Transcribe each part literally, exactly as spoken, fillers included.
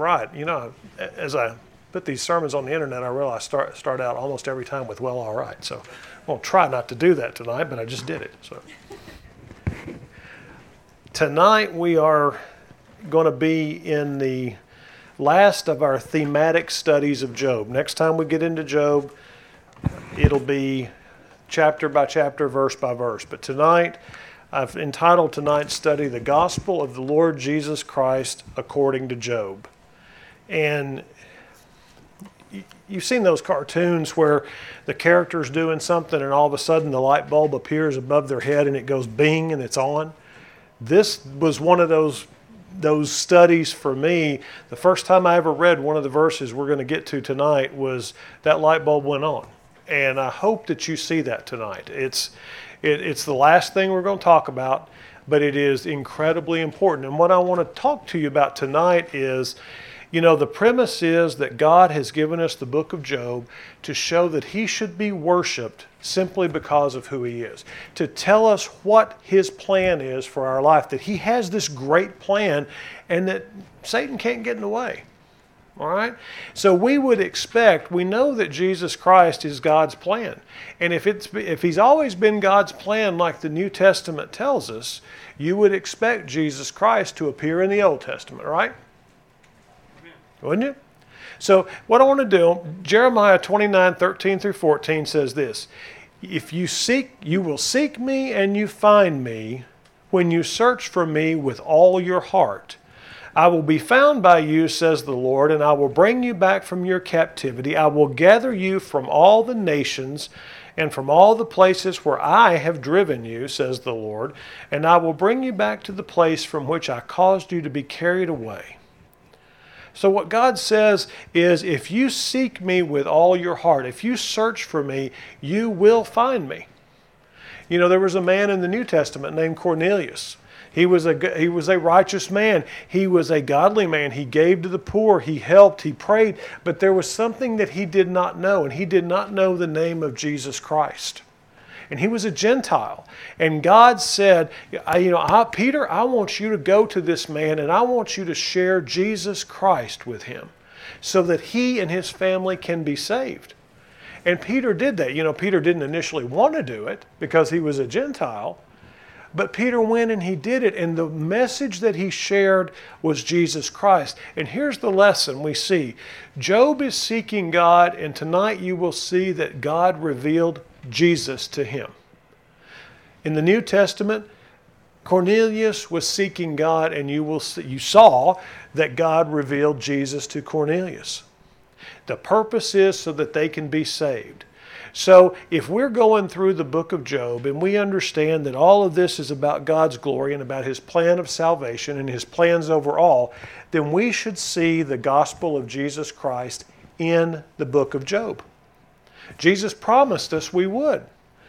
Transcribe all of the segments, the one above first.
right. You know, as I put these sermons on the internet, I realize I start, start out almost every time with, well, all right. So I'm going to try not to do that tonight, but I just did it. So tonight we are going to be in the last of our thematic studies of Job. Next time we get into Job, it'll be chapter by chapter, verse by verse. But tonight, I've entitled tonight's study, The Gospel of the Lord Jesus Christ According to Job. And you've seen those cartoons where the character's doing something and all of a sudden the light bulb appears above their head and it goes bing and it's on. This was one of those those studies for me. The first time I ever read one of the verses we're going to get to tonight was that light bulb went on. And I hope that you see that tonight. It's it, it's the last thing we're going to talk about, but it is incredibly important. And what I want to talk to you about tonight is, you know, the premise is that God has given us the book of Job to show that he should be worshiped simply because of who he is, to tell us what his plan is for our life, that he has this great plan and that Satan can't get in the way. All right? So we would expect, we know that Jesus Christ is God's plan. And if it's if he's always been God's plan like the New Testament tells us, you would expect Jesus Christ to appear in the Old Testament, right? Wouldn't you? So what I want to do, Jeremiah twenty-nine, thirteen through fourteen says this: If you seek, you will seek me and you find me when you search for me with all your heart. I will be found by you, says the Lord, and I will bring you back from your captivity. I will gather you from all the nations and from all the places where I have driven you, says the Lord, and I will bring you back to the place from which I caused you to be carried away. So what God says is, if you seek me with all your heart, if you search for me, you will find me. You know, there was a man in the New Testament named Cornelius. He was a, he was a righteous man. He was a godly man. He gave to the poor. He helped. He prayed. But there was something that he did not know, and he did not know the name of Jesus Christ. And he was a Gentile. And God said, you know, I, Peter, I want you to go to this man and I want you to share Jesus Christ with him so that he and his family can be saved. And Peter did that. You know, Peter didn't initially want to do it because he was a Gentile. But Peter went and he did it. And the message that he shared was Jesus Christ. And here's the lesson we see. Job is seeking God, and tonight you will see that God revealed Jesus to him. In the New Testament, Cornelius was seeking God, and you will see, you saw that God revealed Jesus to Cornelius. The purpose is so that they can be saved. So if we're going through the book of Job and we understand that all of this is about God's glory and about his plan of salvation and his plans overall, then we should see the gospel of Jesus Christ in the book of Job. Jesus promised us we would.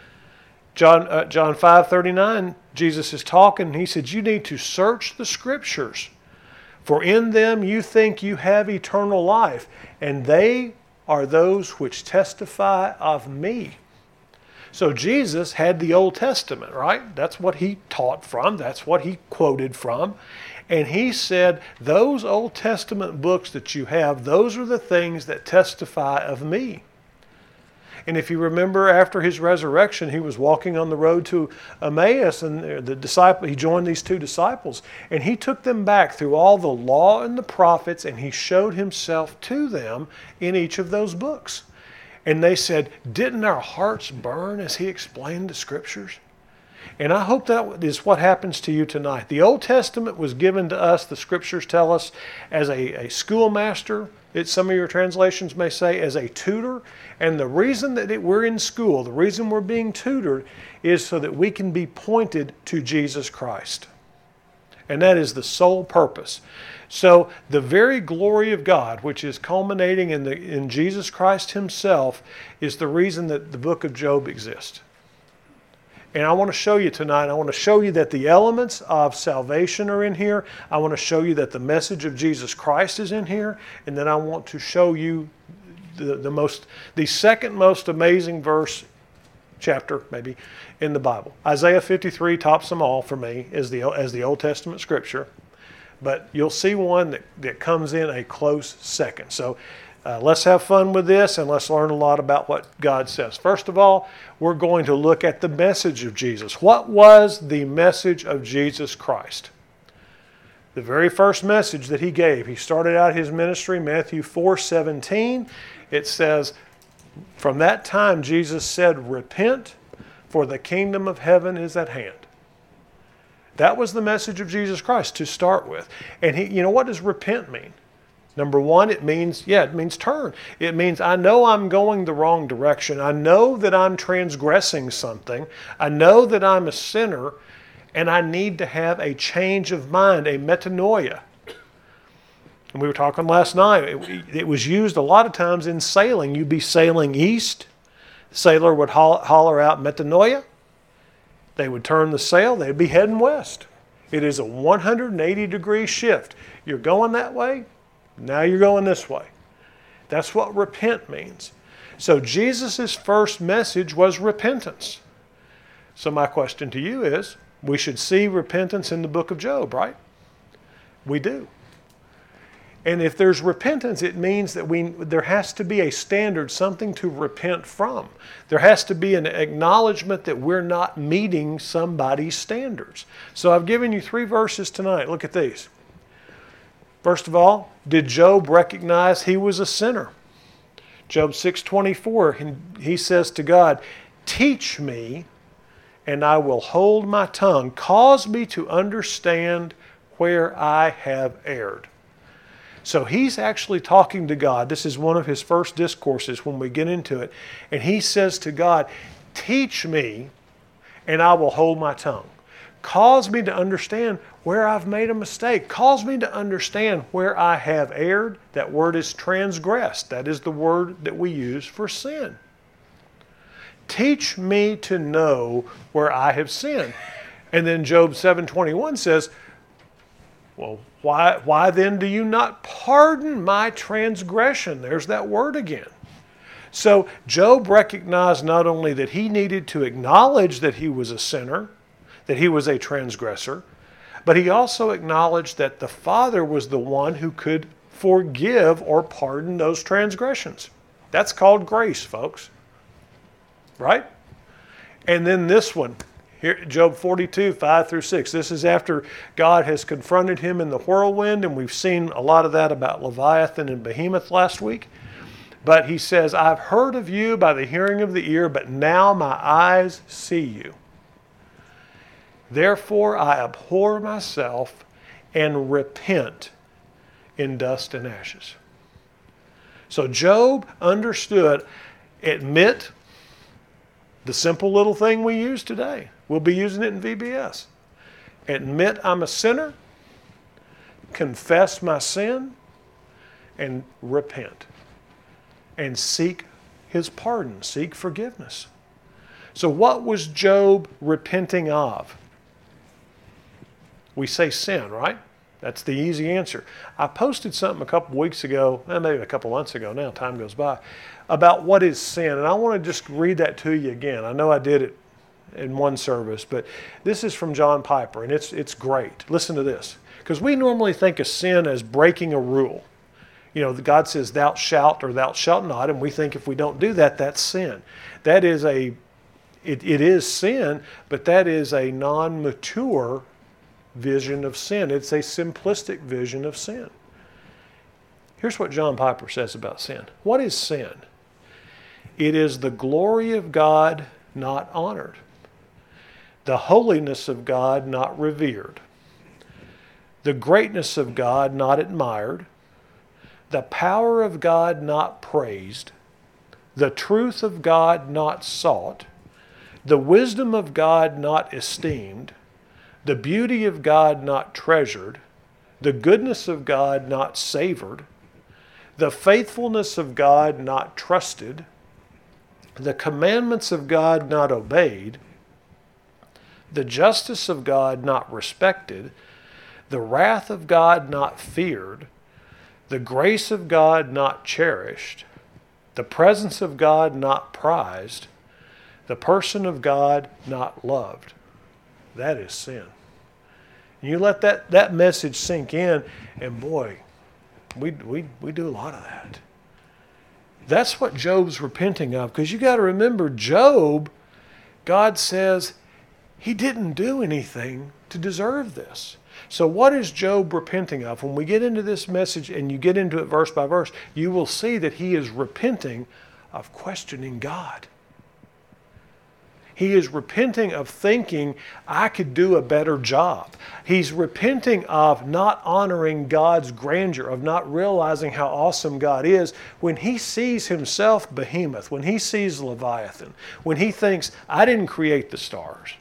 John uh, John five thirty-nine, Jesus is talking, and he said, you need to search the scriptures, for in them you think you have eternal life, and they are those which testify of me. So Jesus had the Old Testament, right? That's what he taught from. That's what he quoted from. And he said, those Old Testament books that you have, those are the things that testify of me. And if you remember, after his resurrection, he was walking on the road to Emmaus, and the disciple, he joined these two disciples, and he took them back through all the law and the prophets, and he showed himself to them in each of those books. And they said, didn't our hearts burn as he explained the scriptures? And I hope that is what happens to you tonight. The Old Testament was given to us, the scriptures tell us, as a, a schoolmaster. It, some of your translations may say as a tutor. And the reason that it, we're in school, the reason we're being tutored, is so that we can be pointed to Jesus Christ. And that is the sole purpose. So the very glory of God, which is culminating in, the, in Jesus Christ himself, is the reason that the book of Job exists. And I want to show you tonight, I want to show you that the elements of salvation are in here. I want to show you that the message of Jesus Christ is in here. And then I want to show you the, the most, the second most amazing verse, chapter maybe, in the Bible. Isaiah fifty-three tops them all for me as the, as the Old Testament scripture. but you'll see one that, that comes in a close second. So uh, let's have fun with this and let's learn a lot about what God says. First of all, we're going to look at the message of Jesus. What was the message of Jesus Christ? The very first message that he gave, he started out his ministry, Matthew four seventeen. It says, from that time Jesus said, repent, for the kingdom of heaven is at hand. That was the message of Jesus Christ to start with. And he, you know, what does repent mean? Number one, it means, yeah, it means turn. It means I know I'm going the wrong direction. I know that I'm transgressing something. I know that I'm a sinner, and I need to have a change of mind, a metanoia. And we were talking last night, it, it was used a lot of times in sailing. You'd be sailing east. The sailor would holler, holler out metanoia. They would turn the sail. They'd be heading west. It is a one hundred eighty degree shift. You're going that way. Now you're going this way. That's what repent means. So Jesus' first message was repentance. So my question to you is, we should see repentance in the book of Job, right? We do. And if there's repentance, it means that we there has to be a standard, something to repent from. There has to be an acknowledgement that we're not meeting somebody's standards. So I've given you three verses tonight. Look at these. First of all, did Job recognize he was a sinner? Job six twenty-four, he says to God, teach me, and I will hold my tongue. Cause me to understand where I have erred. So he's actually talking to God. This is one of his first discourses when we get into it. And he says to God, teach me, and I will hold my tongue. Cause me to understand where I've made a mistake. Cause me to understand where I have erred. That word is transgressed. That is the word that we use for sin. Teach me to know where I have sinned. And then Job seven twenty-one says, well, why, why then do you not pardon my transgression? There's that word again. So Job recognized not only that he needed to acknowledge that he was a sinner, that he was a transgressor, but he also acknowledged that the Father was the one who could forgive or pardon those transgressions. That's called grace, folks. Right? And then this one, here, Job forty-two, five through six. This is after God has confronted him in the whirlwind, and we've seen a lot of that about Leviathan and Behemoth last week. But he says, I've heard of you by the hearing of the ear, but now my eyes see you. Therefore I abhor myself and repent in dust and ashes. So Job understood, admit the simple little thing we use today. We'll be using it in V B S. Admit I'm a sinner, confess my sin, and repent. And seek his pardon, seek forgiveness. So what was Job repenting of? We say sin, right? That's the easy answer. I posted something a couple weeks ago, maybe a couple months ago now, time goes by, about what is sin. And I want to just read that to you again. I know I did it in one service, but this is from John Piper, and it's it's great. Listen to this. Because we normally think of sin as breaking a rule. You know, God says, thou shalt or thou shalt not, and we think if we don't do that, that's sin. That is a, it, it is sin, but that is a non-mature vision of sin. It's a simplistic vision of sin. Here's what John Piper says about sin. What is sin? It is the glory of God not honored, the holiness of God not revered, the greatness of God not admired, the power of God not praised, the truth of God not sought, the wisdom of God not esteemed, the beauty of God not treasured, the goodness of God not savored, the faithfulness of God not trusted, the commandments of God not obeyed, the justice of God not respected, the wrath of God not feared, the grace of God not cherished, the presence of God not prized, the person of God not loved. That is sin. You let that, that message sink in, and boy, we, we, we do a lot of that. That's what Job's repenting of, because you got to remember, Job, God says he didn't do anything to deserve this. So what is Job repenting of? When we get into this message and you get into it verse by verse, you will see that he is repenting of questioning God. He is repenting of thinking, I could do a better job. He's repenting of not honoring God's grandeur, of not realizing how awesome God is when he sees himself behemoth, when he sees Leviathan, when he thinks, I didn't create the stars.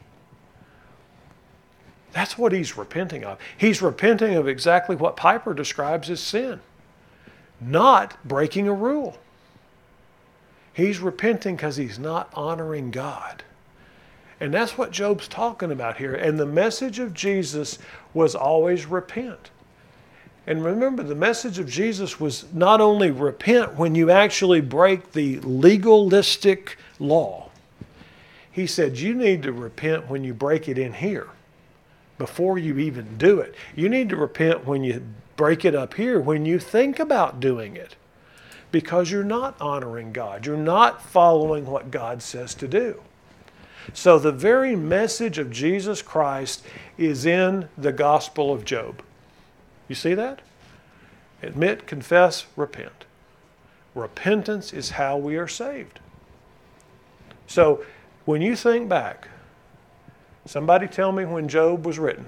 That's what he's repenting of. He's repenting of exactly what Piper describes as sin, not breaking a rule. He's repenting because he's not honoring God. And that's what Job's talking about here. And the message of Jesus was always repent. And remember, the message of Jesus was not only repent when you actually break the legalistic law. He said you need to repent when you break it in here, before you even do it. You need to repent when you break it up here, when you think about doing it, because you're not honoring God. You're not following what God says to do. So the very message of Jesus Christ is in the Gospel of Job. You see that? Admit, confess, repent. Repentance is how we are saved. So when you think back, somebody tell me when Job was written.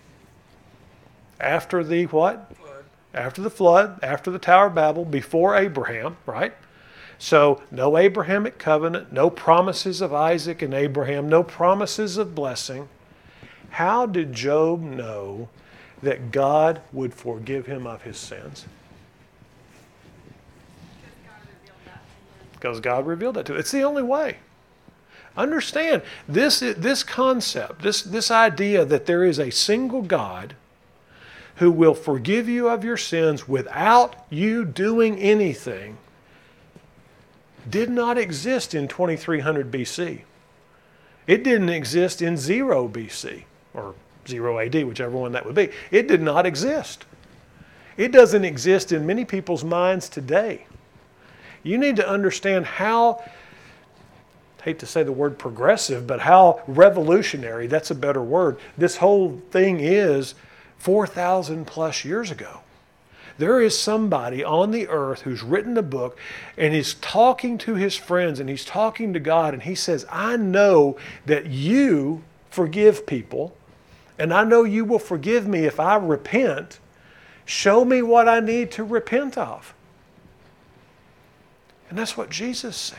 After the what? Flood. After the flood, after the Tower of Babel, before Abraham, right? So no Abrahamic covenant, no promises of Isaac and Abraham, no promises of blessing. How did Job know that God would forgive him of his sins? Because God revealed that to him. It's the only way. Understand, this, this concept, this, this idea that there is a single God who will forgive you of your sins without you doing anything did not exist in twenty-three hundred B C. It didn't exist in zero B C or zero A D, whichever one that would be. It did not exist. It doesn't exist in many people's minds today. You need to understand how, I hate to say the word progressive, but how revolutionary, that's a better word, this whole thing is four thousand plus years ago. There is somebody on the earth who's written a book and is talking to his friends and he's talking to God, and he says, I know that you forgive people, and I know you will forgive me if I repent. Show me what I need to repent of. And that's what Jesus said.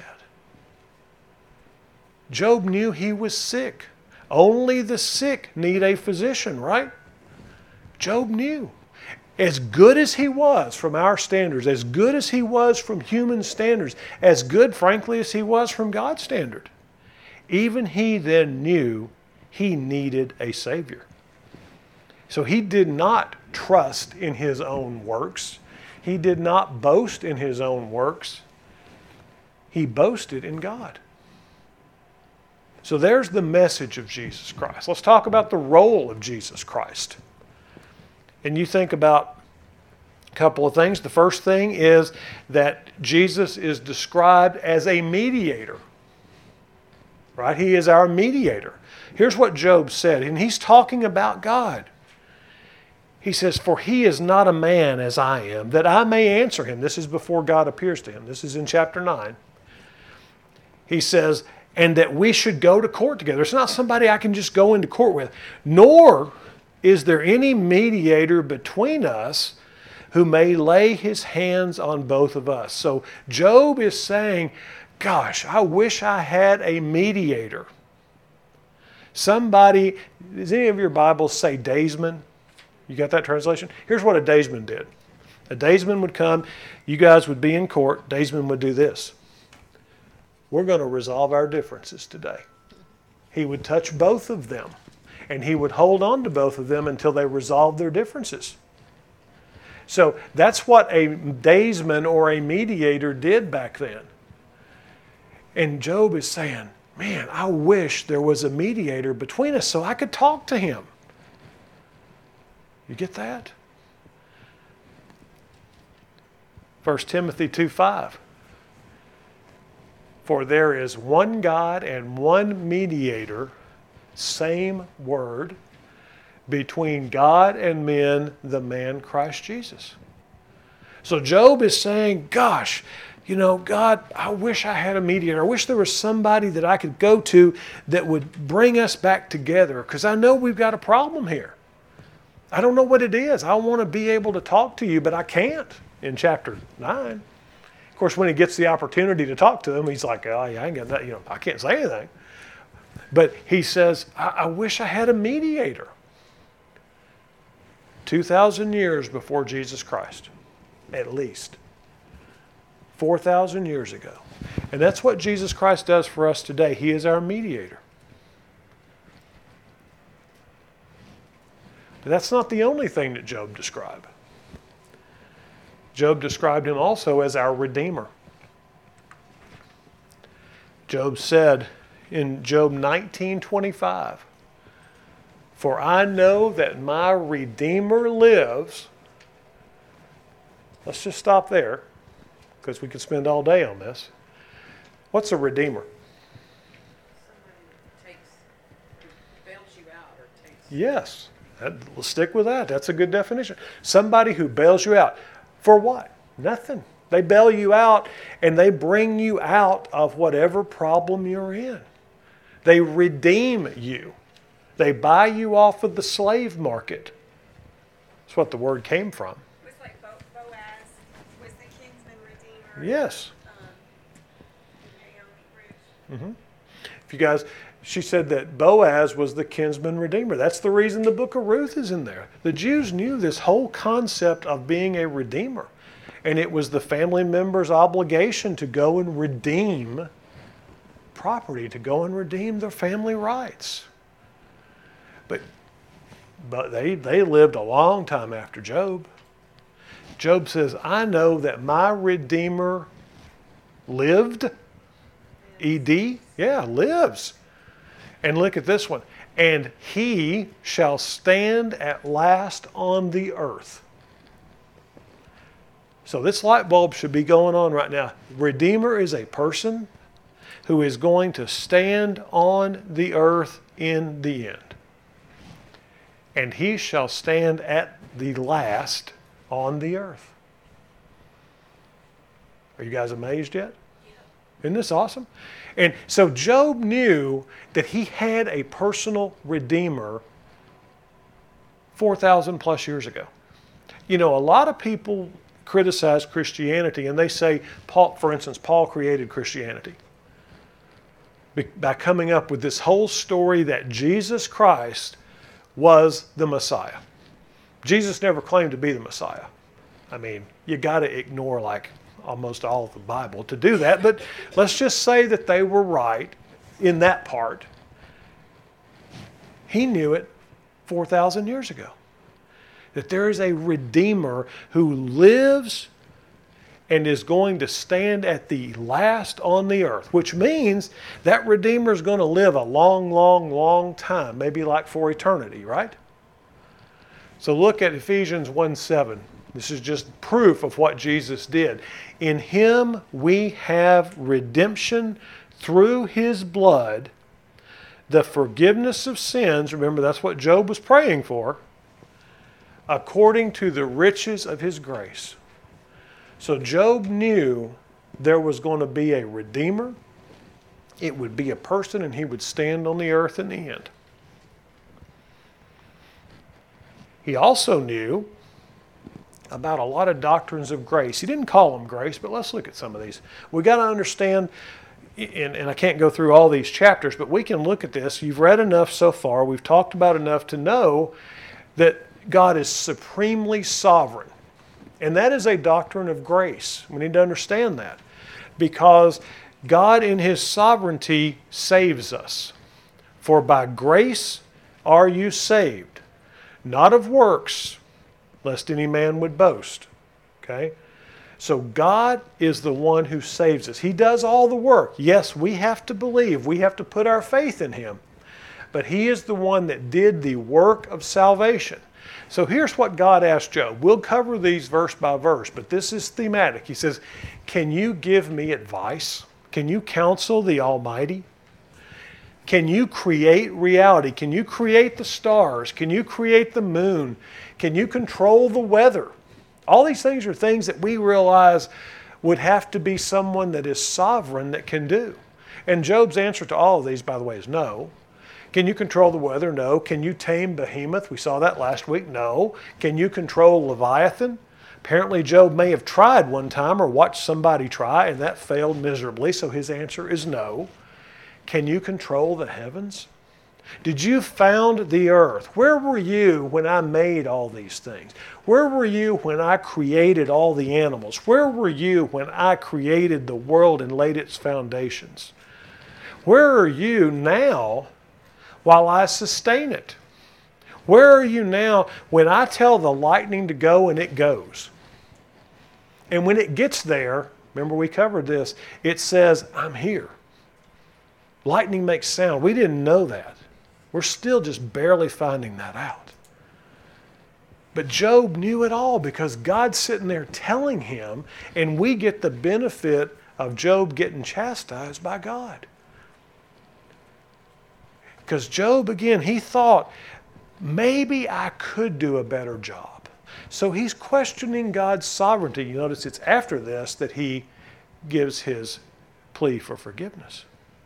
Job knew he was sick. Only the sick need a physician, right? Job knew. As good as he was from our standards, as good as he was from human standards, as good, frankly, as he was from God's standard, even he then knew he needed a Savior. So he did not trust in his own works. He did not boast in his own works. He boasted in God. So there's the message of Jesus Christ. Let's talk about the role of Jesus Christ. And you think about a couple of things. The first thing is that Jesus is described as a mediator. Right? He is our mediator. Here's what Job said, and he's talking about God. He says, for he is not a man as I am, that I may answer him. This is before God appears to him. This is in chapter nine. He says, and that we should go to court together. It's not somebody I can just go into court with. Nor is there any mediator between us who may lay his hands on both of us. So Job is saying, gosh, I wish I had a mediator. Somebody, does any of your Bibles say daysman? You got that translation? Here's what a daysman did. A daysman would come, you guys would be in court, daysman would do this. We're going to resolve our differences today. He would touch both of them, and he would hold on to both of them until they resolved their differences. So that's what a daysman or a mediator did back then. And Job is saying, man, I wish there was a mediator between us so I could talk to him. You get that? First Timothy two five. For there is one God and one mediator, same word, between God and men, the man Christ Jesus. So Job is saying, gosh, you know, God, I wish I had a mediator. I wish there was somebody that I could go to that would bring us back together, because I know we've got a problem here. I don't know what it is. I want to be able to talk to you, but I can't in chapter nine. Of course, when he gets the opportunity to talk to him, he's like, oh, yeah, I ain't got that, you know, I can't say anything. But he says, I, I wish I had a mediator. two thousand years before Jesus Christ, at least. four thousand years ago. And that's what Jesus Christ does for us today. He is our mediator. But that's not the only thing that Job described. Job described him also as our Redeemer. Job said in Job nineteen twenty-five, for I know that my Redeemer lives. Let's just stop there, because we could spend all day on this. What's a Redeemer? Somebody who takes, who bails you out or takes... Yes. That, let's stick with that. That's a good definition. Somebody who bails you out. For what? Nothing. They bail you out and they bring you out of whatever problem you're in. They redeem you. They buy you off of the slave market. That's what the word came from. It was like Bo- Boaz was the kinsman redeemer. Yes. Um, Naomi, Ruth. Mm-hmm. If you guys, she said that Boaz was the kinsman redeemer. That's the reason the book of Ruth is in there. The Jews knew this whole concept of being a redeemer. And it was the family member's obligation to go and redeem property, to go and redeem their family rights. But, but they, they lived a long time after Job. Job says, I know that my Redeemer lived. E D, yeah, lives. And look at this one. And he shall stand at last on the earth. So this light bulb should be going on right now. Redeemer is a person who is going to stand on the earth in the end. And he shall stand at the last on the earth. Are you guys amazed yet? Isn't this awesome? And so Job knew that he had a personal Redeemer four thousand plus years ago. You know, a lot of people criticize Christianity and they say, Paul, for instance, Paul created Christianity by coming up with this whole story that Jesus Christ was the Messiah. Jesus never claimed to be the Messiah. I mean, you got to ignore like almost all of the Bible to do that, but let's just say that they were right in that part. He knew it four thousand years ago. That there is a Redeemer who lives and is going to stand at the last on the earth, which means that Redeemer is going to live a long, long, long time, maybe like for eternity, right? So look at Ephesians one seven. This is just proof of what Jesus did. In him we have redemption through his blood, the forgiveness of sins. Remember, that's what Job was praying for. According to the riches of his grace. So Job knew there was going to be a Redeemer. It would be a person and he would stand on the earth in the end. He also knew about a lot of doctrines of grace. He didn't call them grace, but let's look at some of these. We got to understand, and, and I can't go through all these chapters, but we can look at this. You've read enough so far. We've talked about enough to know that God is supremely sovereign. And that is a doctrine of grace. We need to understand that. Because God in his sovereignty saves us. For by grace are you saved, not of works, lest any man would boast. Okay? So God is the one who saves us. He does all the work. Yes, we have to believe. We have to put our faith in him. But he is the one that did the work of salvation. So here's what God asked Job. We'll cover these verse by verse, but this is thematic. He says, can you give me advice? Can you counsel the Almighty? Can you create reality? Can you create the stars? Can you create the moon? Can you control the weather? All these things are things that we realize would have to be someone that is sovereign that can do. And Job's answer to all of these, by the way, is no. Can you control the weather? No. Can you tame Behemoth? We saw that last week. No. Can you control Leviathan? Apparently Job may have tried one time or watched somebody try, and that failed miserably, so his answer is no. Can you control the heavens? Did you found the earth? Where were you when I made all these things? Where were you when I created all the animals? Where were you when I created the world and laid its foundations? Where are you now while I sustain it? Where are you now when I tell the lightning to go and it goes? And when it gets there, remember we covered this, it says, I'm here. Lightning makes sound. We didn't know that. We're still just barely finding that out. But Job knew it all because God's sitting there telling him, and we get the benefit of Job getting chastised by God. Because Job, again, he thought, maybe I could do a better job. So he's questioning God's sovereignty. You notice it's after this that he gives his plea for forgiveness.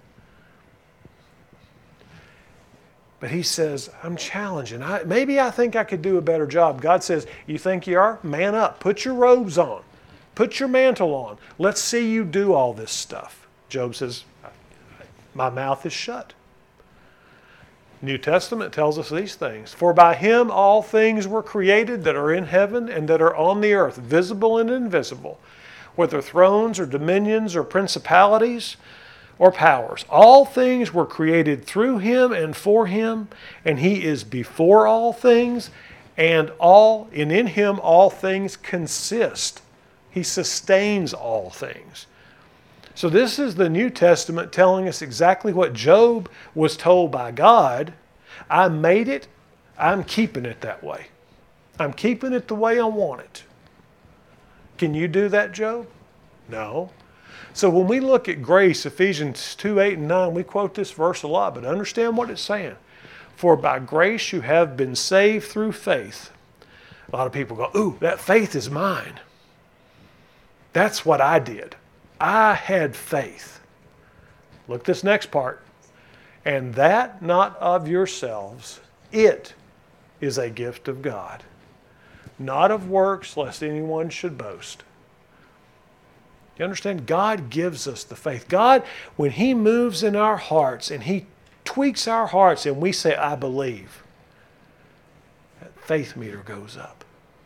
But he says, I'm challenging. I, maybe I think I could do a better job. God says, you think you are? Man up. Put your robes on. Put your mantle on. Let's see you do all this stuff. Job says, my mouth is shut. New Testament tells us these things. For by him all things were created that are in heaven and that are on the earth, visible and invisible, whether thrones or dominions or principalities or powers. All things were created through him and for him, and he is before all things, and all and in him all things consist. He sustains all things. So this is the New Testament telling us exactly what Job was told by God. I made it, I'm keeping it that way. I'm keeping it the way I want it. Can you do that, Job? No. So when we look at grace, Ephesians two, eight, and nine, we quote this verse a lot, but understand what it's saying. For by grace you have been saved through faith. A lot of people go, ooh, that faith is mine. That's what I did. I had faith. Look this next part. And that not of yourselves, it is a gift of God. Not of works, lest anyone should boast. You understand? God gives us the faith. God, when he moves in our hearts and he tweaks our hearts and we say, I believe, that faith meter goes up.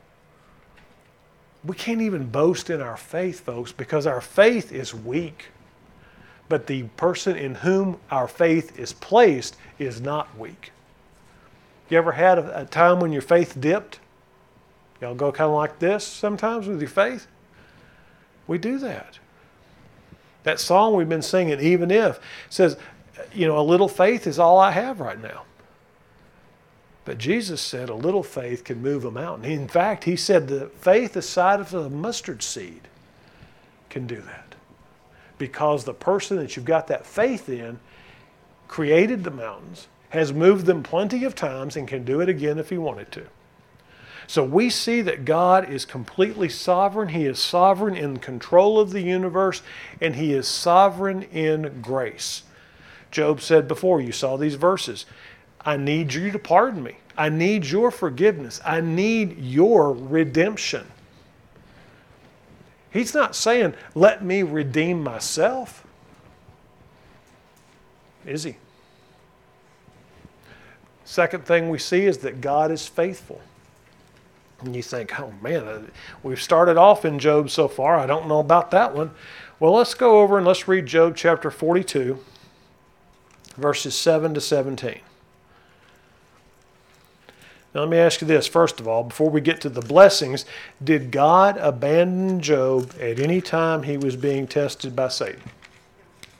We can't even boast in our faith, folks, because our faith is weak. But the person in whom our faith is placed is not weak. You ever had a, a time when your faith dipped? Y'all go kind of like this sometimes with your faith? We do that. That song we've been singing, Even If, says, you know, a little faith is all I have right now. But Jesus said a little faith can move a mountain. In fact, he said the faith the size of a mustard seed can do that. Because the person that you've got that faith in created the mountains, has moved them plenty of times, and can do it again if he wanted to. So we see that God is completely sovereign. He is sovereign in control of the universe, and he is sovereign in grace. Job said before, you saw these verses, I need you to pardon me. I need your forgiveness. I need your redemption. He's not saying, let me redeem myself. Is he? Second thing we see is that God is faithful. And you think, oh man, we've started off in Job so far. I don't know about that one. Well, let's go over and let's read Job chapter forty-two, verses seven to seventeen. Now let me ask you this, first of all, before we get to the blessings, did God abandon Job at any time he was being tested by Satan?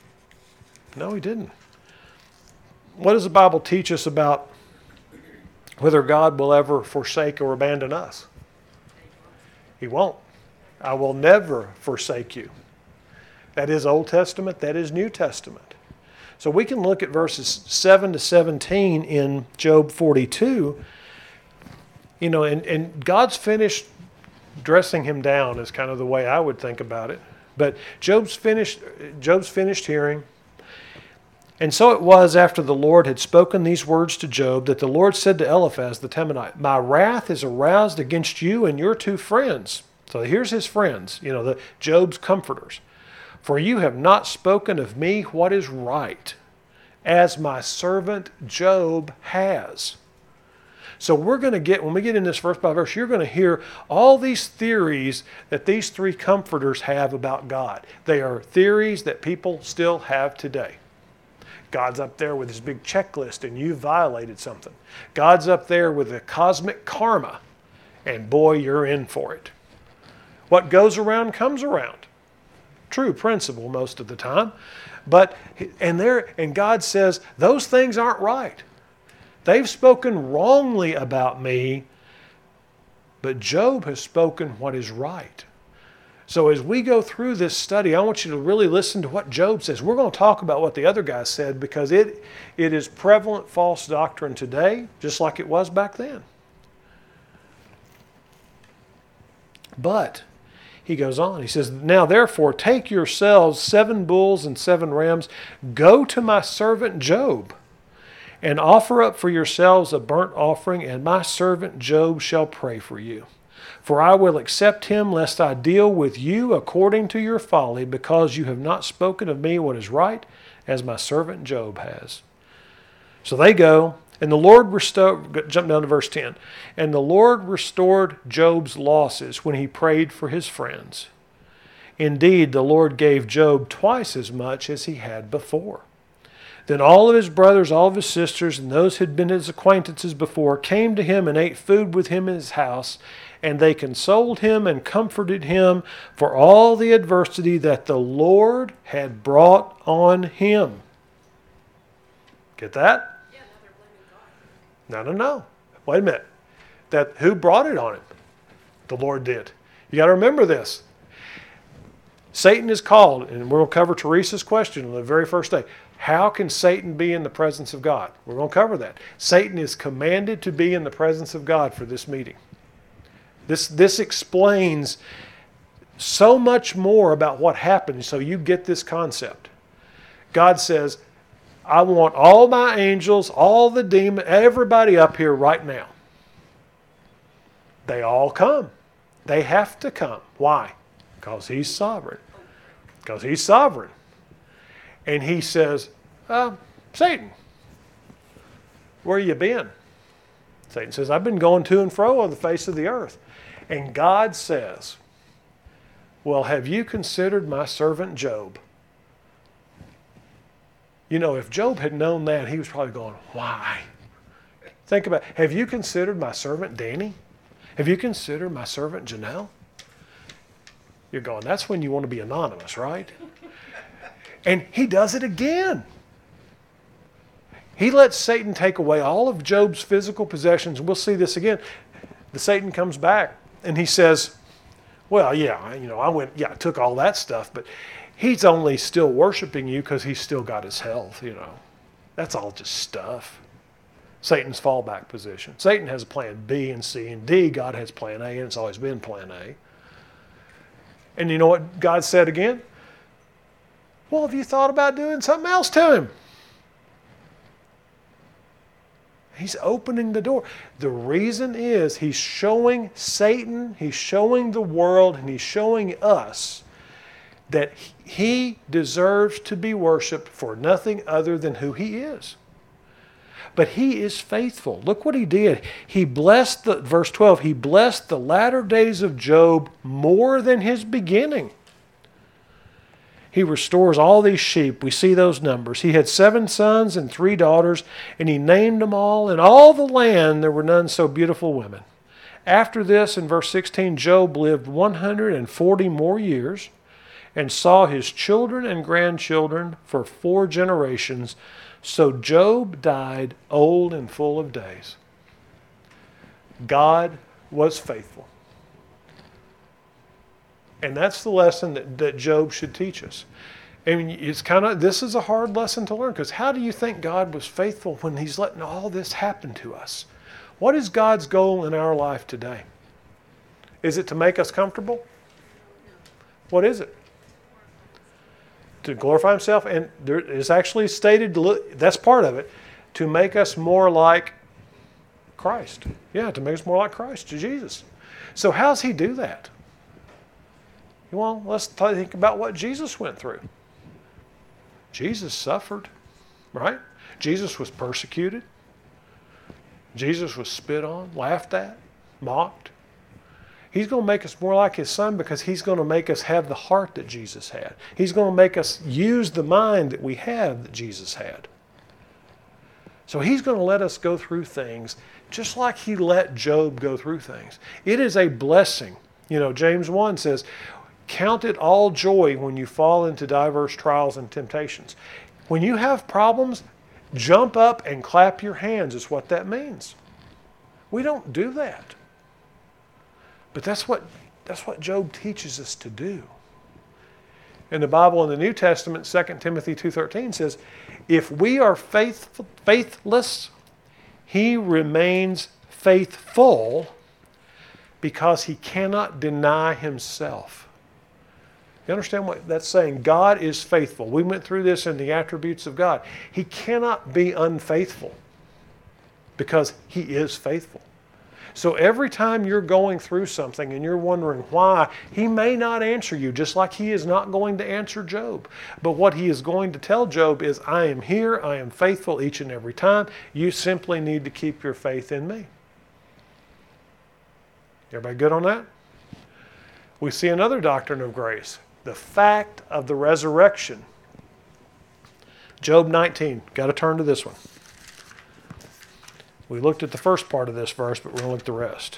No, he didn't. What does the Bible teach us about whether God will ever forsake or abandon us. He won't. I will never forsake you. That is Old Testament, that is New Testament. So we can look at verses seven to seventeen in Job forty-two, you know, and, and God's finished dressing him down is kind of the way I would think about it. But Job's finished, Job's finished hearing. And so it was after the Lord had spoken these words to Job that the Lord said to Eliphaz the Temanite, my wrath is aroused against you and your two friends. So here's his friends, you know, the Job's comforters. For you have not spoken of me what is right, as my servant Job has. So we're going to get, when we get in this verse by verse, you're going to hear all these theories that these three comforters have about God. They are theories that people still have today. God's up there with his big checklist and you violated something. God's up there with the cosmic karma and boy, you're in for it. What goes around comes around. True principle most of the time. But, and there, and God says, those things aren't right. They've spoken wrongly about me, but Job has spoken what is right. So as we go through this study, I want you to really listen to what Job says. We're going to talk about what the other guys said because it, it is prevalent false doctrine today, just like it was back then. But he goes on. He says, now therefore take yourselves seven bulls and seven rams. Go to my servant Job and offer up for yourselves a burnt offering, and my servant Job shall pray for you. For I will accept him, lest I deal with you according to your folly, because you have not spoken of me what is right, as my servant Job has. So they go, and the Lord restored, jump down to verse ten, and the Lord restored Job's losses when he prayed for his friends. Indeed, the Lord gave Job twice as much as he had before. Then all of his brothers, all of his sisters, and those who had been his acquaintances before came to him and ate food with him in his house, and they consoled him and comforted him for all the adversity that the Lord had brought on him. Get that? Yeah, now they're blaming God. No, no, no. Wait a minute. That who brought it on him? The Lord did. You got to remember this. Satan is called, and we're going to cover Teresa's question on the very first day. How can Satan be in the presence of God? We're going to cover that. Satan is commanded to be in the presence of God for this meeting. This, this explains so much more about what happened so you get this concept. God says, I want all my angels, all the demons, everybody up here right now. They all come. They have to come. Why? Because he's sovereign. Because he's sovereign. And he says, uh, Satan, where you been? Satan says, I've been going to and fro on the face of the earth. And God says, well, have you considered my servant Job? You know, if Job had known that, he was probably going, why? Think about it. Have you considered my servant Danny? Have you considered my servant Janelle? You're going, that's when you want to be anonymous, right? And he does it again. He lets Satan take away all of Job's physical possessions. We'll see this again. The Satan comes back and he says, well, yeah, you know, I went, yeah, I took all that stuff, but he's only still worshiping you because he's still got his health, you know. That's all just stuff. Satan's fallback position. Satan has a plan B and C and D. God has plan A, and it's always been plan A. And you know what God said again? Well, have you thought about doing something else to him? He's opening the door. The reason is he's showing Satan, he's showing the world, and he's showing us that he deserves to be worshiped for nothing other than who he is. But he is faithful. Look what he did. He blessed the, verse twelve, he blessed the latter days of Job more than his beginning. He restores all these sheep. We see those numbers. He had seven sons and three daughters, and he named them all. In all the land there were none so beautiful women. After this, in verse sixteen, Job lived one hundred forty more years and saw his children and grandchildren for four generations. So Job died old and full of days. God was faithful. And that's the lesson that, that Job should teach us. I mean, it's kind of, this is a hard lesson to learn, because how do you think God was faithful when he's letting all this happen to us? What is God's goal in our life today? Is it to make us comfortable? What is it? To glorify himself. And there is actually stated, that's part of it, to make us more like Christ. Yeah, to make us more like Christ, to Jesus. So how does he do that? Well, let's think about what Jesus went through. Jesus suffered, right? Jesus was persecuted. Jesus was spit on, laughed at, mocked. He's going to make us more like his son, because he's going to make us have the heart that Jesus had. He's going to make us use the mind that we have that Jesus had. So he's going to let us go through things just like he let Job go through things. It is a blessing. You know, James one says, count it all joy when you fall into diverse trials and temptations. When you have problems, jump up and clap your hands is what that means. We don't do that. But that's what, that's what Job teaches us to do. In the Bible, in the New Testament, Second Timothy two thirteen says, if we are faithful, faithless, he remains faithful, because he cannot deny himself. You understand what that's saying? God is faithful. We went through this in the attributes of God. He cannot be unfaithful, because he is faithful. So every time you're going through something and you're wondering why, he may not answer you, just like he is not going to answer Job. But what he is going to tell Job is, I am here, I am faithful each and every time. You simply need to keep your faith in me. Everybody good on that? We see another doctrine of grace, the fact of the resurrection. Job nineteen, got to turn to this one. We looked at the first part of this verse, but we're going to look at the rest.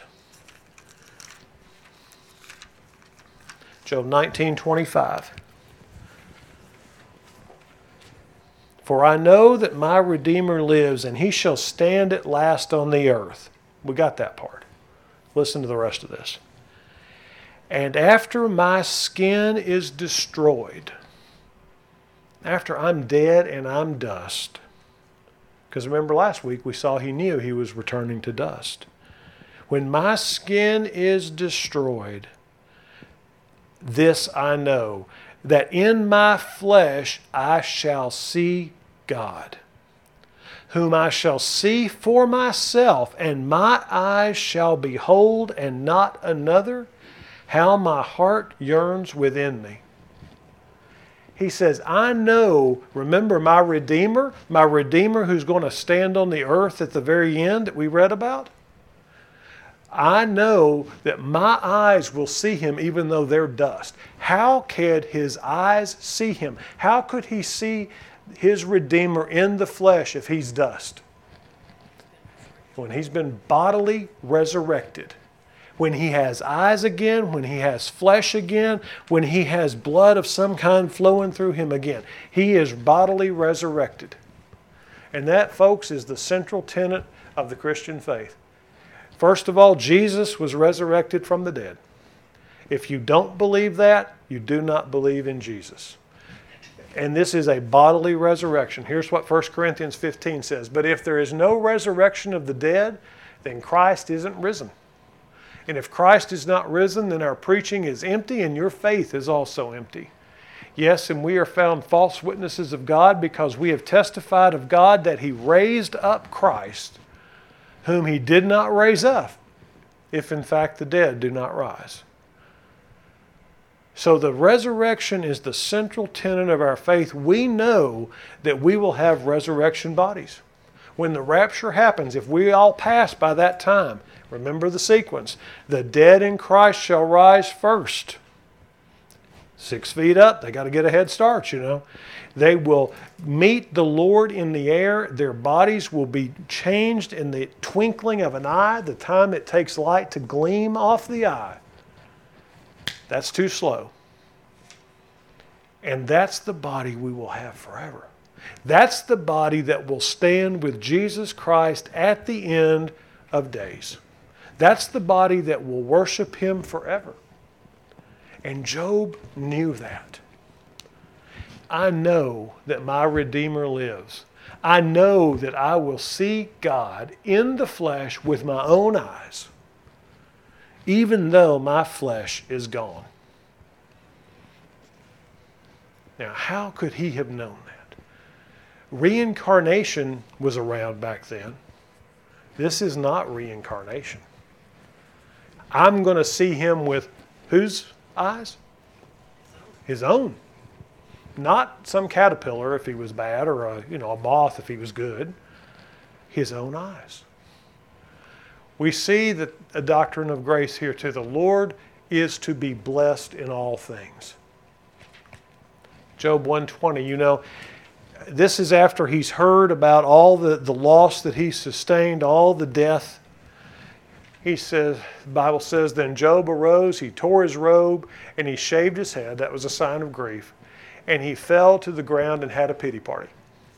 Job nineteen twenty-five. For I know that my Redeemer lives, and he shall stand at last on the earth. We got that part. Listen to the rest of this. And after my skin is destroyed, after I'm dead and I'm dust, because remember last week we saw he knew he was returning to dust. When my skin is destroyed, this I know, that in my flesh I shall see God, whom I shall see for myself, and my eyes shall behold and not another. How my heart yearns within me. He says, I know, remember my Redeemer, my Redeemer who's going to stand on the earth at the very end that we read about? I know that my eyes will see him even though they're dust. How could his eyes see him? How could he see his Redeemer in the flesh if he's dust? When he's been bodily resurrected. When he has eyes again, when he has flesh again, when he has blood of some kind flowing through him again. He is bodily resurrected. And that, folks, is the central tenet of the Christian faith. First of all, Jesus was resurrected from the dead. If you don't believe that, you do not believe in Jesus. And this is a bodily resurrection. Here's what First Corinthians fifteen says. But if there is no resurrection of the dead, then Christ isn't risen. And if Christ is not risen, then our preaching is empty and your faith is also empty. Yes, and we are found false witnesses of God, because we have testified of God that he raised up Christ, whom he did not raise up, if in fact the dead do not rise. So the resurrection is the central tenet of our faith. We know that we will have resurrection bodies. When the rapture happens, if we all pass by that time, remember the sequence. The dead in Christ shall rise first. Six feet up, they got to get a head start, you know. They will meet the Lord in the air. Their bodies will be changed in the twinkling of an eye, the time it takes light to gleam off the eye. That's too slow. And that's the body we will have forever. That's the body that will stand with Jesus Christ at the end of days. That's the body that will worship him forever. And Job knew that. I know that my Redeemer lives. I know that I will see God in the flesh with my own eyes, even though my flesh is gone. Now, how could he have known that? Reincarnation was around back then. This is not reincarnation. I'm going to see him with whose eyes? His own. Not some caterpillar if he was bad, or a, you know, a moth if he was good. His own eyes. We see that a doctrine of grace here too. The Lord is to be blessed in all things. Job one twenty, you know, this is after he's heard about all the, the loss that he sustained, all the death. He says, the Bible says, then Job arose, he tore his robe, and he shaved his head. That was a sign of grief. And he fell to the ground and had a pity party.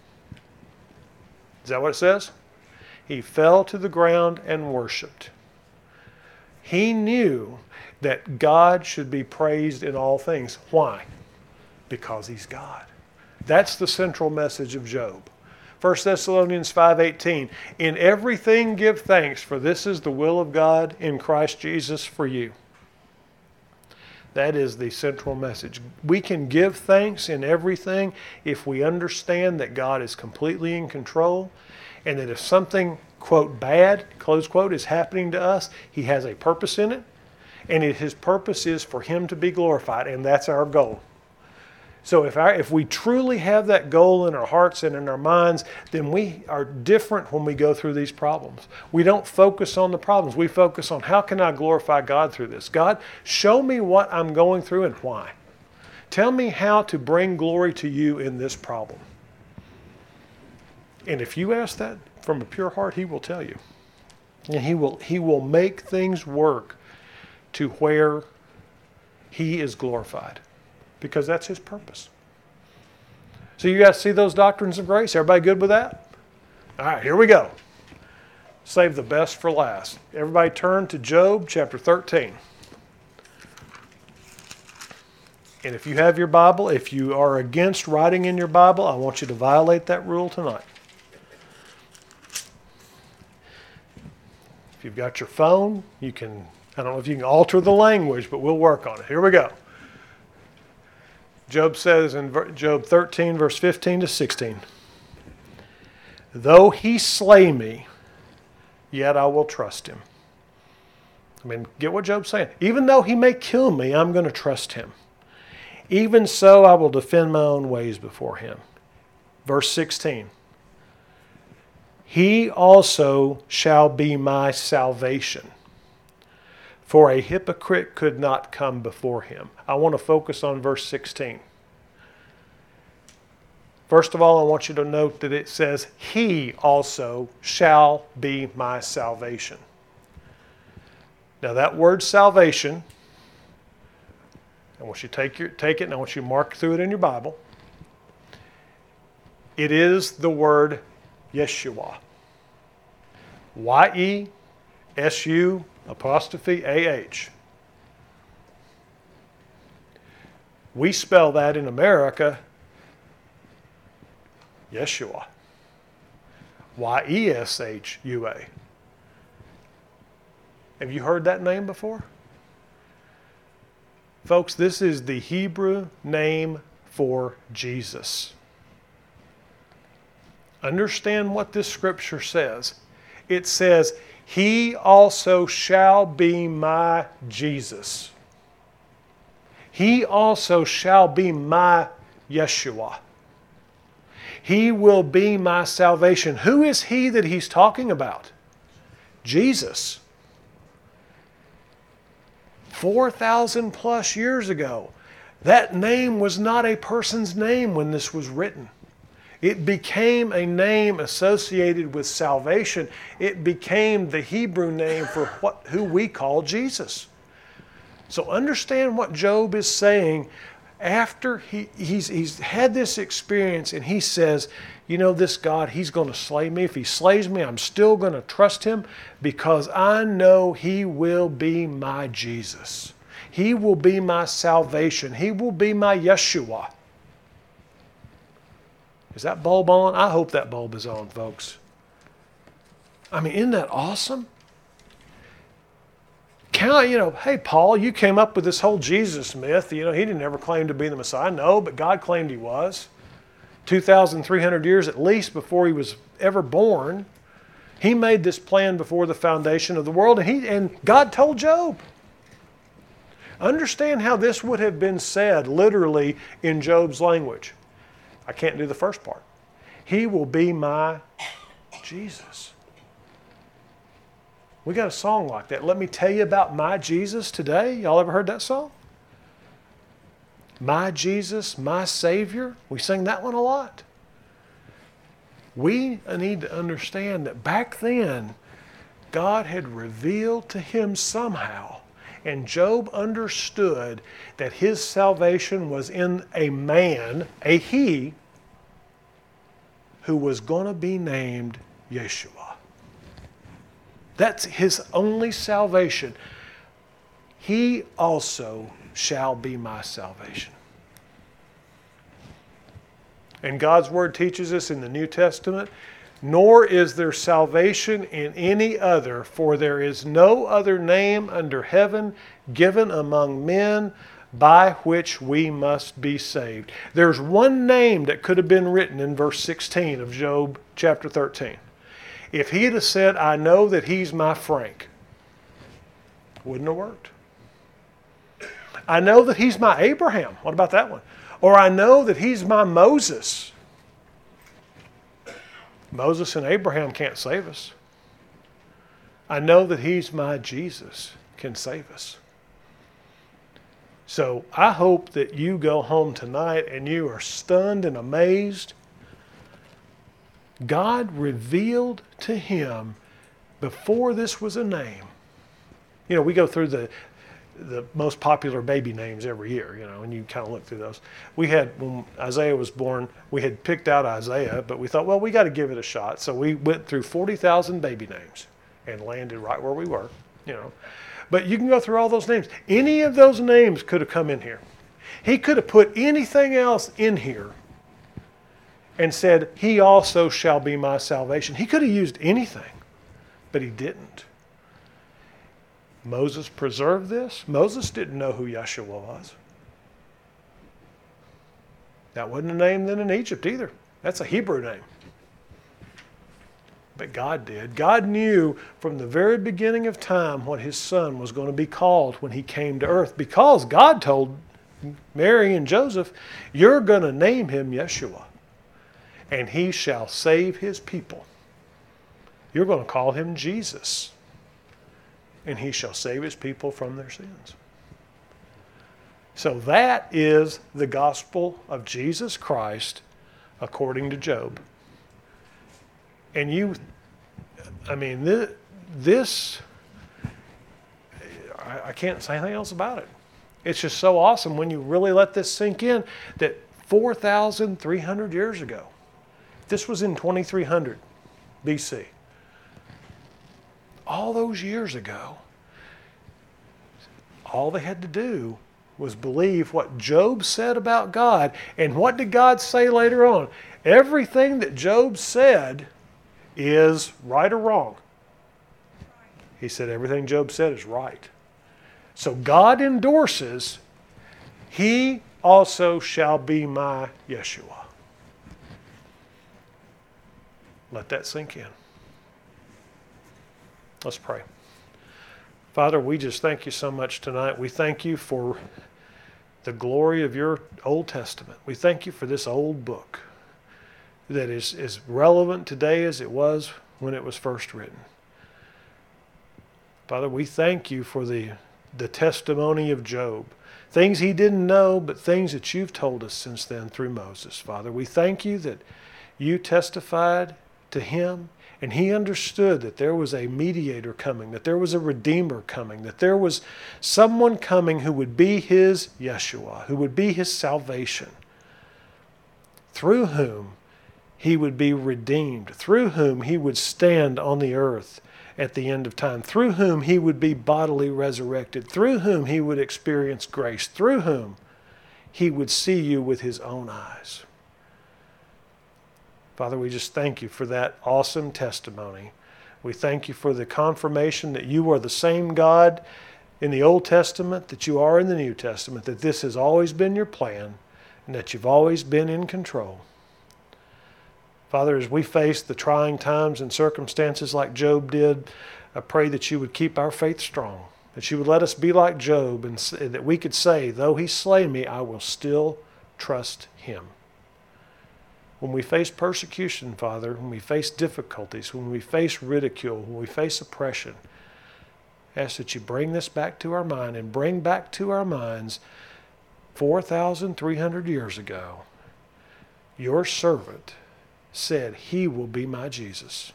Is that what it says? He fell to the ground and worshiped. He knew that God should be praised in all things. Why? Because he's God. That's the central message of Job. First Thessalonians five eighteen, in everything give thanks, for this is the will of God in Christ Jesus for you. That is the central message. We can give thanks in everything if we understand that God is completely in control, and that if something, quote, bad, close quote, is happening to us, he has a purpose in it, and it, his purpose is for him to be glorified, and that's our goal. So if, our, if we truly have that goal in our hearts and in our minds, then we are different when we go through these problems. We don't focus on the problems. We focus on how can I glorify God through this. God, show me what I'm going through and why. Tell me how to bring glory to you in this problem. And if you ask that from a pure heart, he will tell you. And he will, he will make things work to where he is glorified. Because that's his purpose. So you guys see those doctrines of grace? Everybody good with that? All right, here we go. Save the best for last. Everybody turn to Job chapter thirteen. And if you have your Bible, if you are against writing in your Bible, I want you to violate that rule tonight. If you've got your phone, you can, I don't know if you can alter the language, but we'll work on it. Here we go. Job says in Job thirteen, verse fifteen to sixteen, though he slay me, yet I will trust him. I mean, get what Job's saying. Even though he may kill me, I'm going to trust him. Even so, I will defend my own ways before him. Verse sixteen, he also shall be my salvation. For a hypocrite could not come before him. I want to focus on verse sixteen. First of all, I want you to note that it says, he also shall be my salvation. Now that word salvation, I want you to take, your, take it and I want you to mark through it in your Bible. It is the word Yeshua. Y E S U apostrophe A H. We spell that in America Yeshua. Y E S H U A. Have you heard that name before? Folks, this is the Hebrew name for Jesus. Understand what this scripture says. It says, he also shall be my Jesus. He also shall be my Yeshua. He will be my salvation. Who is he that he's talking about? Jesus. four thousand plus years ago, that name was not a person's name when this was written. It became a name associated with salvation. It became the Hebrew name for what, who we call Jesus. So understand what Job is saying. after he, he's, he's had this experience and he says, you know, this God, he's going to slay me. If he slays me, I'm still going to trust him because I know he will be my Jesus. He will be my salvation. He will be my Yeshua. Is that bulb on? I hope that bulb is on, folks. I mean, isn't that awesome? Count, you know, hey, Paul, you came up with this whole Jesus myth. You know, he didn't ever claim to be the Messiah. No, but God claimed he was. two thousand three hundred years at least before he was ever born. He made this plan before the foundation of the world, and, he, and God told Job. Understand how this would have been said literally in Job's language. I can't do the first part. He will be my Jesus. We got a song like that. Let me tell you about my Jesus today. Y'all ever heard that song? My Jesus, my Savior. We sing that one a lot. We need to understand that back then, God had revealed to him somehow, and Job understood that his salvation was in a man, a he, who was going to be named Yeshua. That's his only salvation. He also shall be my salvation. And God's word teaches us in the New Testament, nor is there salvation in any other, for there is no other name under heaven given among men by which we must be saved. There's one name that could have been written in verse sixteen of Job chapter thirteen. If he had said, I know that he's my Frank, wouldn't have worked. I know that he's my Abraham. What about that one? Or I know that he's my Moses. Moses and Abraham can't save us. I know that he's my Jesus, can save us. So I hope that you go home tonight and you are stunned and amazed. God revealed to him before this was a name. You know, we go through the the most popular baby names every year, you know, and you kind of look through those. We had, when Isaiah was born, we had picked out Isaiah, but we thought, well, we got to give it a shot. So we went through forty thousand baby names and landed right where we were, you know. But you can go through all those names. Any of those names could have come in here. He could have put anything else in here and said, he also shall be my salvation. He could have used anything, but he didn't. Moses preserved this. Moses didn't know who Yeshua was. That wasn't a name then in Egypt either. That's a Hebrew name. But God did. God knew from the very beginning of time what his son was going to be called when he came to earth, because God told Mary and Joseph, you're going to name him Yeshua, and he shall save his people. You're going to call him Jesus, and he shall save his people from their sins. So that is the gospel of Jesus Christ according to Job. And you, I mean, this, this I, I can't say anything else about it. It's just so awesome when you really let this sink in that four thousand three hundred years ago, this was in twenty-three hundred B C. All those years ago, all they had to do was believe what Job said about God. And what did God say later on? Everything that Job said is right or wrong. He said everything Job said is right. So God endorses, he also shall be my Yeshua. Let that sink in. Let's pray. Father, we just thank you so much tonight. We thank you for the glory of your Old Testament. We thank you for this old book that is as relevant today as it was when it was first written. Father, we thank you for the, the testimony of Job. Things he didn't know, but things that you've told us since then through Moses. Father, we thank you that you testified to him, and he understood that there was a mediator coming, that there was a redeemer coming, that there was someone coming who would be his Yeshua, who would be his salvation, through whom he would be redeemed, through whom he would stand on the earth at the end of time, through whom he would be bodily resurrected, through whom he would experience grace, through whom he would see you with his own eyes. Father, we just thank you for that awesome testimony. We thank you for the confirmation that you are the same God in the Old Testament that you are in the New Testament, that this has always been your plan and that you've always been in control. Father, as we face the trying times and circumstances like Job did, I pray that you would keep our faith strong, that you would let us be like Job, and that we could say, though he slay me, I will still trust him. When we face persecution, Father, when we face difficulties, when we face ridicule, when we face oppression, I ask that you bring this back to our mind and bring back to our minds four thousand three hundred years ago, your servant said, he will be my Jesus.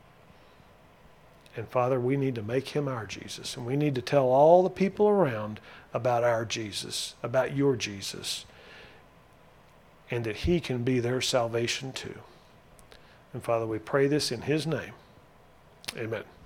And Father, we need to make him our Jesus. And we need to tell all the people around about our Jesus, about your Jesus, and that he can be their salvation too. And Father, we pray this in his name. Amen.